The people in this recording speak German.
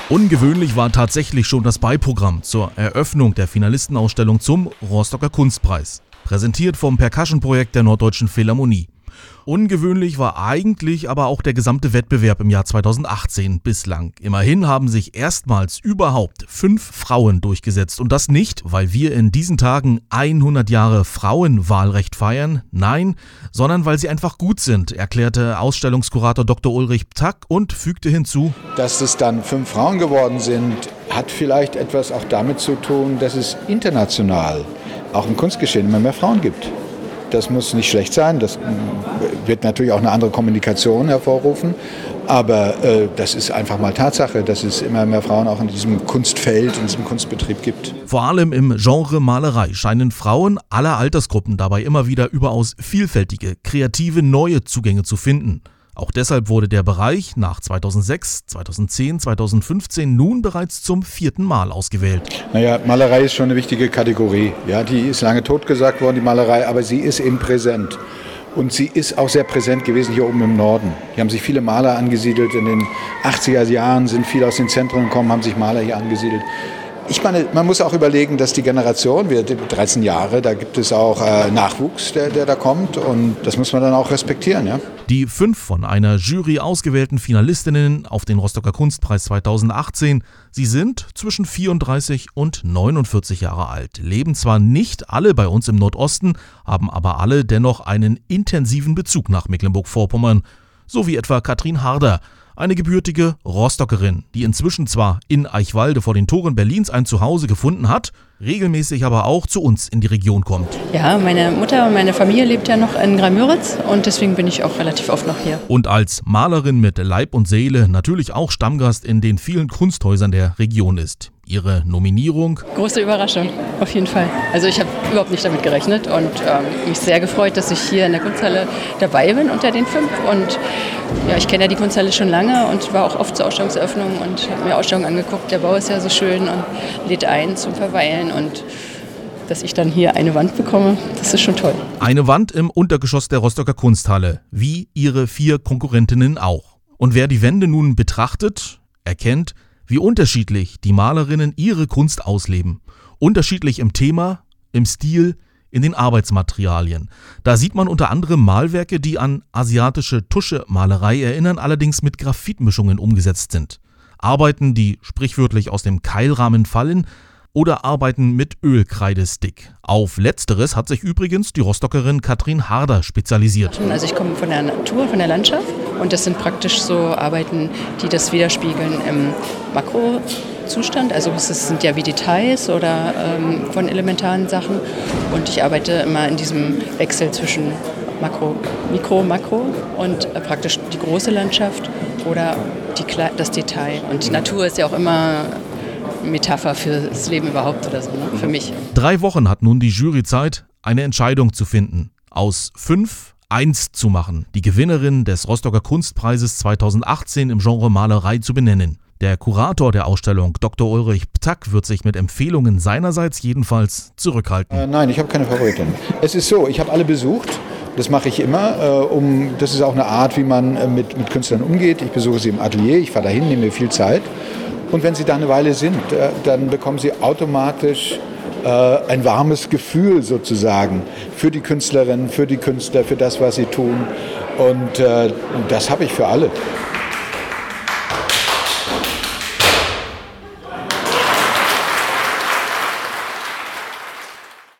Ungewöhnlich war tatsächlich schon das Beiprogramm zur Eröffnung der Finalistenausstellung zum Rostocker Kunstpreis, präsentiert vom Percussion-Projekt der Norddeutschen Philharmonie. Ungewöhnlich war eigentlich aber auch der gesamte Wettbewerb im Jahr 2018 bislang. Immerhin haben sich erstmals überhaupt 5 Frauen durchgesetzt. Und das nicht, weil wir in diesen Tagen 100 Jahre Frauenwahlrecht feiern. Nein, sondern weil sie einfach gut sind, erklärte Ausstellungskurator Dr. Ulrich Ptack und fügte hinzu: Dass es dann 5 Frauen geworden sind, hat vielleicht etwas auch damit zu tun, dass es international, auch im Kunstgeschehen, immer mehr Frauen gibt. Das muss nicht schlecht sein, das wird natürlich auch eine andere Kommunikation hervorrufen, aber das ist einfach mal Tatsache, dass es immer mehr Frauen auch in diesem Kunstfeld, in diesem Kunstbetrieb gibt. Vor allem im Genre Malerei scheinen Frauen aller Altersgruppen dabei immer wieder überaus vielfältige, kreative, neue Zugänge zu finden. Auch deshalb wurde der Bereich nach 2006, 2010, 2015 nun bereits zum 4. Mal ausgewählt. Naja, Malerei ist schon eine wichtige Kategorie. Ja, die ist lange totgesagt worden, die Malerei, aber sie ist eben präsent. Und sie ist auch sehr präsent gewesen hier oben im Norden. Hier haben sich viele Maler angesiedelt. In den 80er Jahren sind viele aus den Zentren gekommen, haben sich Maler hier angesiedelt. Ich meine, man muss auch überlegen, dass die Generation, wir 13 Jahre, da gibt es auch Nachwuchs, der da kommt, und das muss man dann auch respektieren. Ja? Die 5 von einer Jury ausgewählten Finalistinnen auf den Rostocker Kunstpreis 2018, sie sind zwischen 34 und 49 Jahre alt, leben zwar nicht alle bei uns im Nordosten, haben aber alle dennoch einen intensiven Bezug nach Mecklenburg-Vorpommern, so wie etwa Katrin Harder, eine gebürtige Rostockerin, die inzwischen zwar in Eichwalde vor den Toren Berlins ein Zuhause gefunden hat, regelmäßig aber auch zu uns in die Region kommt. Ja, meine Mutter und meine Familie lebt ja noch in Grammüritz und deswegen bin ich auch relativ oft noch hier. Und als Malerin mit Leib und Seele natürlich auch Stammgast in den vielen Kunsthäusern der Region ist. Ihre Nominierung? Große Überraschung, auf jeden Fall. Also ich habe überhaupt nicht damit gerechnet und mich sehr gefreut, dass ich hier in der Kunsthalle dabei bin unter den 5. Und ja, ich kenne ja die Kunsthalle schon lange und war auch oft zur Ausstellungseröffnung und habe mir Ausstellungen angeguckt. Der Bau ist ja so schön und lädt ein zum Verweilen, und dass ich dann hier eine Wand bekomme, das ist schon toll. Eine Wand im Untergeschoss der Rostocker Kunsthalle, wie ihre 4 Konkurrentinnen auch. Und wer die Wände nun betrachtet, erkennt, wie unterschiedlich die Malerinnen ihre Kunst ausleben. Unterschiedlich im Thema, im Stil, in den Arbeitsmaterialien. Da sieht man unter anderem Malwerke, die an asiatische Tuschemalerei erinnern, allerdings mit Graphitmischungen umgesetzt sind. Arbeiten, die sprichwörtlich aus dem Keilrahmen fallen, oder Arbeiten mit Ölkreidestick. Auf Letzteres hat sich übrigens die Rostockerin Katrin Harder spezialisiert. Also ich komme von der Natur, von der Landschaft, und das sind praktisch so Arbeiten, die das widerspiegeln im Makrozustand. Also es sind ja wie Details oder von elementaren Sachen, und ich arbeite immer in diesem Wechsel zwischen Mikro, Makro und praktisch die große Landschaft oder das Detail. Und die Natur ist ja auch immer Metapher fürs Leben überhaupt oder so, ne? Für mich. 3 Wochen hat nun die Jury Zeit, eine Entscheidung zu finden. Aus 5 1 zu machen, die Gewinnerin des Rostocker Kunstpreises 2018 im Genre Malerei zu benennen. Der Kurator der Ausstellung, Dr. Ulrich Ptack, wird sich mit Empfehlungen seinerseits jedenfalls zurückhalten. Nein, ich habe keine Favoritin. Es ist so, ich habe alle besucht. Das mache ich immer. Das ist auch eine Art, wie man mit Künstlern umgeht. Ich besuche sie im Atelier, ich fahre dahin, nehme mir viel Zeit. Und wenn sie da eine Weile sind, dann bekommen sie automatisch ein warmes Gefühl sozusagen für die Künstlerin, für die Künstler, für das, was sie tun. Und das habe ich für alle.